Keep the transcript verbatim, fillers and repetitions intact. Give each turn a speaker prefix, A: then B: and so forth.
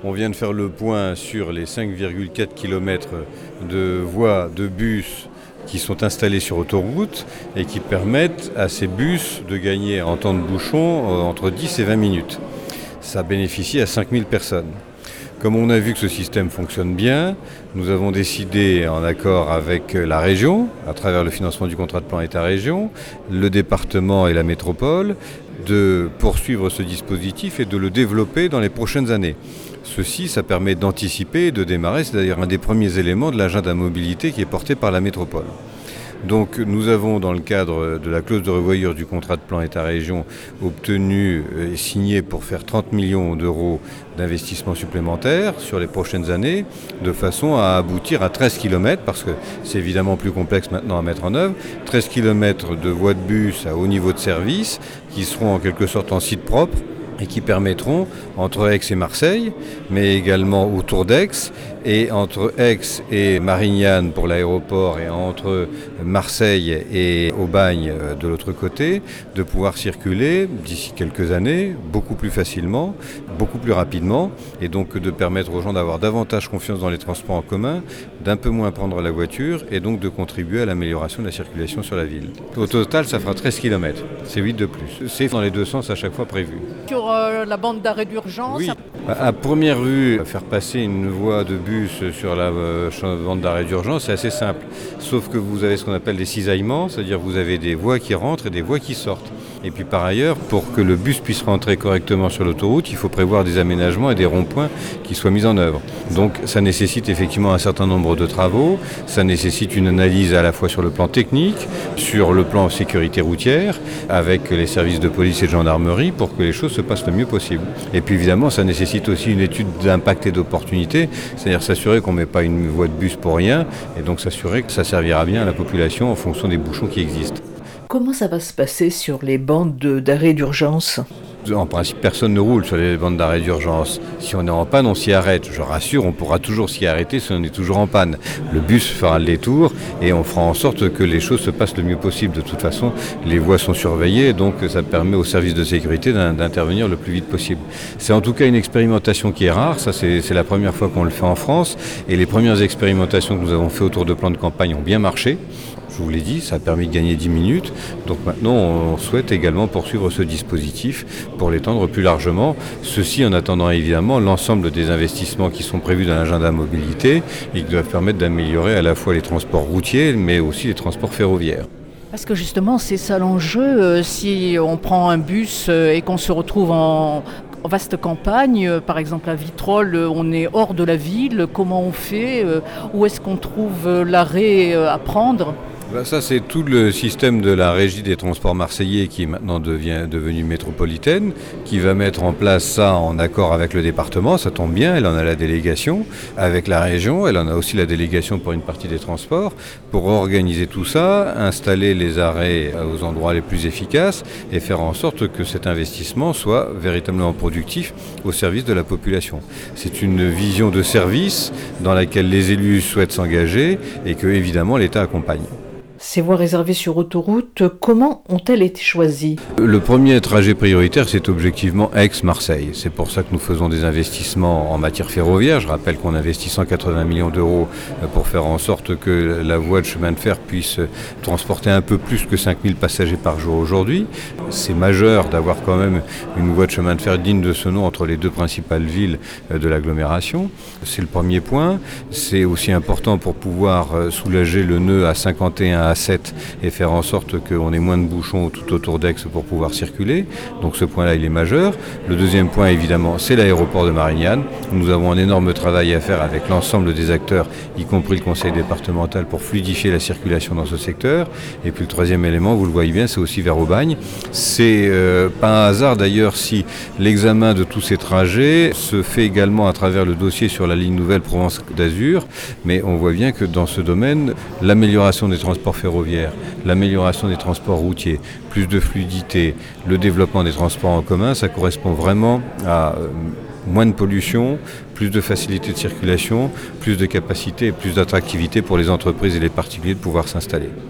A: On vient de faire le point sur les cinq virgule quatre kilomètres de voies de bus qui sont installés sur autoroute et qui permettent à ces bus de gagner en temps de bouchon entre dix et vingt minutes. Ça bénéficie à cinq mille personnes. Comme on a vu que ce système fonctionne bien, nous avons décidé, en accord avec la région, à travers le financement du contrat de plan État-région, le département et la métropole, de poursuivre ce dispositif et de le développer dans les prochaines années. Ceci, ça permet d'anticiper et de démarrer, c'est d'ailleurs un des premiers éléments de l'agenda mobilité qui est porté par la métropole. Donc nous avons, dans le cadre de la clause de revoyure du contrat de plan État-région, obtenu et signé pour faire trente millions d'euros d'investissements supplémentaires sur les prochaines années, de façon à aboutir à treize kilomètres, parce que c'est évidemment plus complexe maintenant à mettre en œuvre, treize kilomètres de voies de bus à haut niveau de service, qui seront en quelque sorte en site propre, et qui permettront, entre Aix et Marseille, mais également autour d'Aix, et entre Aix et Marignane pour l'aéroport, et entre Marseille et Aubagne de l'autre côté, de pouvoir circuler d'ici quelques années beaucoup plus facilement, beaucoup plus rapidement, et donc de permettre aux gens d'avoir davantage confiance dans les transports en commun, d'un peu moins prendre la voiture, et donc de contribuer à l'amélioration de la circulation sur la ville. Au total, ça fera treize kilomètres, c'est huit de plus. C'est dans les deux sens à chaque fois prévu.
B: Sur euh, la bande d'arrêt d'urgence.
A: Oui. À première vue, faire passer une voie de bus sur la euh, bande d'arrêt d'urgence, c'est assez simple. Sauf que vous avez ce qu'on appelle des cisaillements, c'est-à-dire que vous avez des voies qui rentrent et des voies qui sortent. Et puis par ailleurs, pour que le bus puisse rentrer correctement sur l'autoroute, il faut prévoir des aménagements et des ronds-points qui soient mis en œuvre. Donc ça nécessite effectivement un certain nombre de travaux, ça nécessite une analyse à la fois sur le plan technique, sur le plan sécurité routière, avec les services de police et de gendarmerie pour que les choses se passent le mieux possible. Et puis évidemment, ça nécessite aussi une étude d'impact et d'opportunité, c'est-à-dire s'assurer qu'on ne met pas une voie de bus pour rien, et donc s'assurer que ça servira bien à la population en fonction des bouchons qui existent.
B: Comment ça va se passer sur les bandes d'arrêt d'urgence ?
A: En principe, personne ne roule sur les bandes d'arrêt d'urgence. Si on est en panne, on s'y arrête. Je rassure, on pourra toujours s'y arrêter si on est toujours en panne. Le bus fera le détour et on fera en sorte que les choses se passent le mieux possible. De toute façon, les voies sont surveillées, donc ça permet aux services de sécurité d'intervenir le plus vite possible. C'est en tout cas une expérimentation qui est rare. Ça, c'est la première fois qu'on le fait en France. Et les premières expérimentations que nous avons fait autour de plans de campagne ont bien marché. Je vous l'ai dit, ça a permis de gagner dix minutes. Donc maintenant, on souhaite également poursuivre ce dispositif pour l'étendre plus largement. Ceci en attendant évidemment l'ensemble des investissements qui sont prévus dans l'agenda mobilité et qui doivent permettre d'améliorer à la fois les transports routiers, mais aussi les transports ferroviaires.
B: Parce que justement, c'est ça l'enjeu. Euh, si on prend un bus euh, et qu'on se retrouve en En vaste campagne, euh, par exemple à Vitrolles, euh, on est hors de la ville, comment on fait, euh, où est-ce qu'on trouve euh, l'arrêt euh, à prendre ?
A: Ben ça, c'est tout le système de la régie des transports marseillais qui est maintenant devient, devenue métropolitaine, qui va mettre en place ça en accord avec le département. Ça tombe bien, elle en a la délégation. Avec la région, elle en a aussi la délégation pour une partie des transports, pour organiser tout ça, installer les arrêts aux endroits les plus efficaces et faire en sorte que cet investissement soit véritablement productif au service de la population. C'est une vision de service dans laquelle les élus souhaitent s'engager et que, évidemment, l'État accompagne.
B: Ces voies réservées sur autoroute, comment ont-elles été choisies ?
A: Le premier trajet prioritaire, c'est objectivement Aix-Marseille. C'est pour ça que nous faisons des investissements en matière ferroviaire. Je rappelle qu'on investit cent quatre-vingts millions d'euros pour faire en sorte que la voie de chemin de fer puisse transporter un peu plus que cinq mille passagers par jour aujourd'hui. C'est majeur d'avoir quand même une voie de chemin de fer digne de ce nom entre les deux principales villes de l'agglomération. C'est le premier point. C'est aussi important pour pouvoir soulager le nœud à cinquante et un à sept et faire en sorte qu'on ait moins de bouchons tout autour d'Aix pour pouvoir circuler. Donc ce point-là, il est majeur. Le deuxième point, évidemment, c'est l'aéroport de Marignane. Nous avons un énorme travail à faire avec l'ensemble des acteurs, y compris le conseil départemental, pour fluidifier la circulation dans ce secteur. Et puis le troisième élément, vous le voyez bien, c'est aussi vers Aubagne. C'est euh, pas un hasard d'ailleurs si l'examen de tous ces trajets se fait également à travers le dossier sur la ligne nouvelle Provence-Côte d'Azur. Mais on voit bien que dans ce domaine, l'amélioration des transports ferroviaires, l'amélioration des transports routiers, plus de fluidité, le développement des transports en commun, ça correspond vraiment à euh, moins de pollution, plus de facilité de circulation, plus de capacité et plus d'attractivité pour les entreprises et les particuliers de pouvoir s'installer.